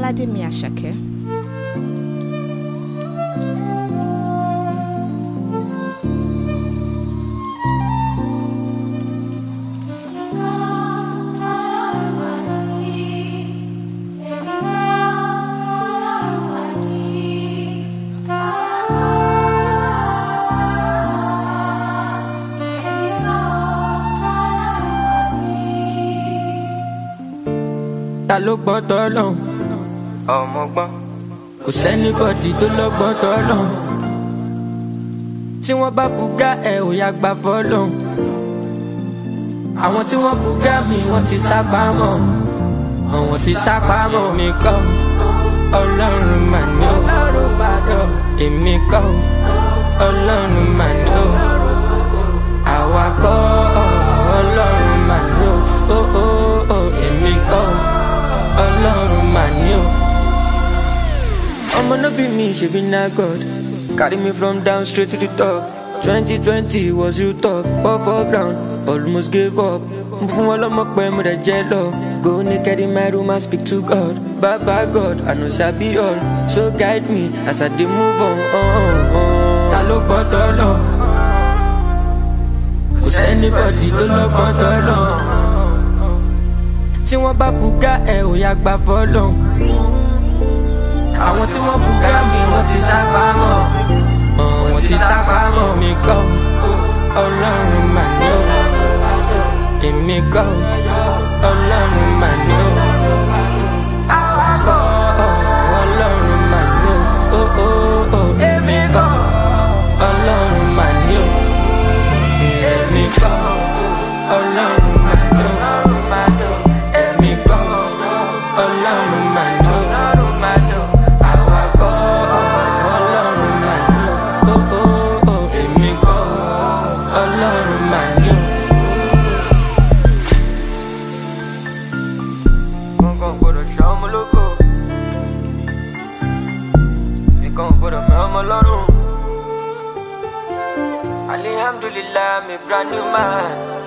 Ọládèmí Àṣàkẹ́. Ta ló gbọ́n tọ́lọ́hun ọmọ gbọ́n kò sẹ́nibọ́dì tó lọ́gbọ́n tọ́lọ́hun tí wọ́n bá bùgá ẹ̀ ò yá gbà fọ́lọ́hun àwọn tí wọ́n bùgá mi wọ́n ti sápamọ́ àwọn tí sápamọ́ mi kọ́ ọlọ́run mà ní o èmi kọ́ ọlọ́run mà ní o àwa kọ́ ọlọ́run mà ní o èmi kọ́ ọlọ́run mà ní o. Ọmọ no be me, she be na God. Carry me from down straight to the top. 2020 was you tough, for ground, almost gave up. Fún wọn lọ́mọ pé mo dẹ̀ jẹ́ lọ. Go naked in my room and speak to God. Baba God, I know sabi all. So guide me as I dey move on. Ta ló gbọ́dọ̀ lọ? Kò sẹ́nibọ́dì tó lọ́gbọ́n tọ́lọ́. Tí wọ́n bá bùgá ẹ̀ ò yá gbà fọ́lọ́hun àwọn tí wọ́n bùgá mi wọ́n ti sápamọ́ wọ́n ti sápamọ́ mi kọ́ ọlọ́run mà ní o èmi kọ́ ọlọ́run mà ní o àwa kọ́ ọlọ́run mà ní o èmi kọ́ ọlọ́run mà ní o èmi kọ́ ọlọ́run mà ní o. Ọlọ́run mà ní o, àwa kọ́ ọlọ́run mà ní o, èmi kọ́ ọlọ́run mà ní o. Nǹkan gbọ́dọ̀ ṣe ọmọ lógo, nǹkan gbọ́dọ̀ fẹ́ ọmọ lọ́rùn. Alhamdulillah, I'm a brand new man.